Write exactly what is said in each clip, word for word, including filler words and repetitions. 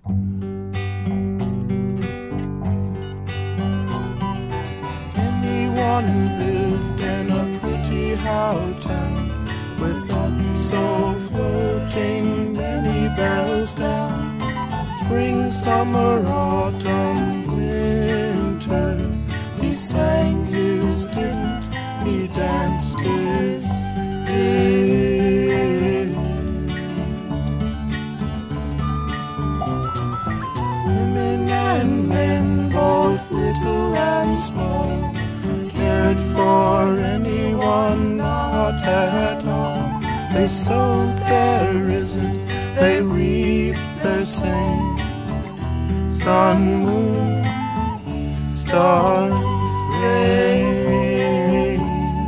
Anyone lived in a pretty how town with up so floating many bells down. Spring, summer, autumn, winter, he sang his, didn't he danced his day. Women and men, both little and small, cared for anyone not at all. They sowed their risen, they reaped their same. Sun, moon, stars, rain.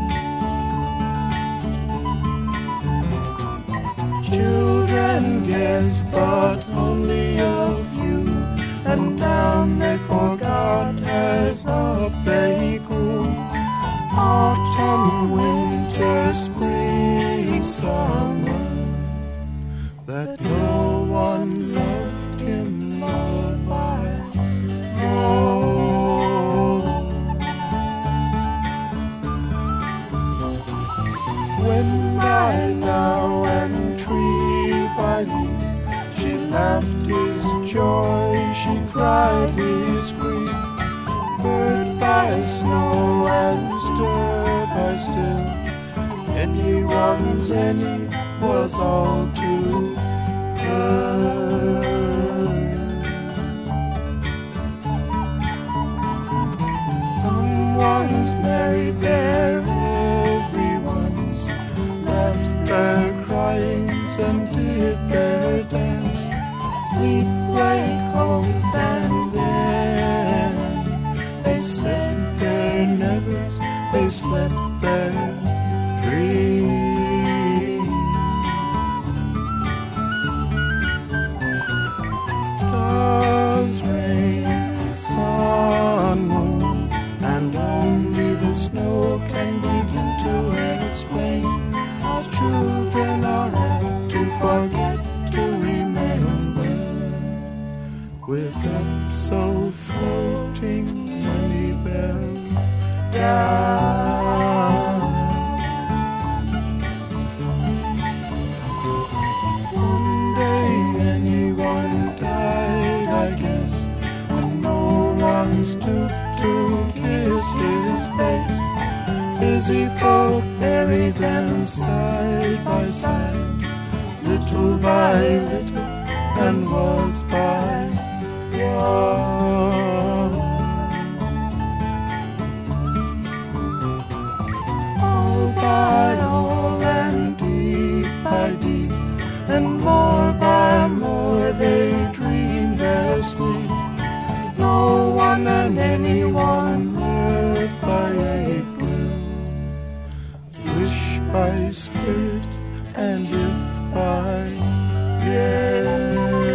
Children guessed, but only a few, and down they forgot as up they grew. Autumn, winter, spring, summer, that no one loved him more by all. When by now and tree by leaf, she laughed his joy, she cried his grief. Bird by snow and stir by still, anyone's any was all too good. Someone's married there, everyone's left their cryings and did their dance. Sleep, wake, hope, and then they slept their nevers, they slept their dreams. Stars, rain, sun, moon, and only the snow can begin to explain how children are apt to forget to remember. With up so floating many bells down. One day anyone died, I guess, and no one stooped to kiss his face. Busy folk buried them side by side, little by little, and was by one. All by all and deep by deep, and more by more they dreamed their sleep. No one and anyone worth by April, wish by spirit, and if by yeah.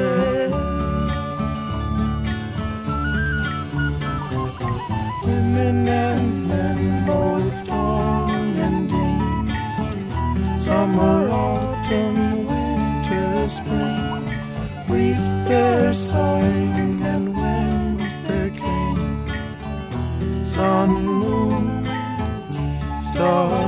Women and men, both long and deep, summer, autumn, winter, spring, breathed their sighing, and when there came sun, moon, stars,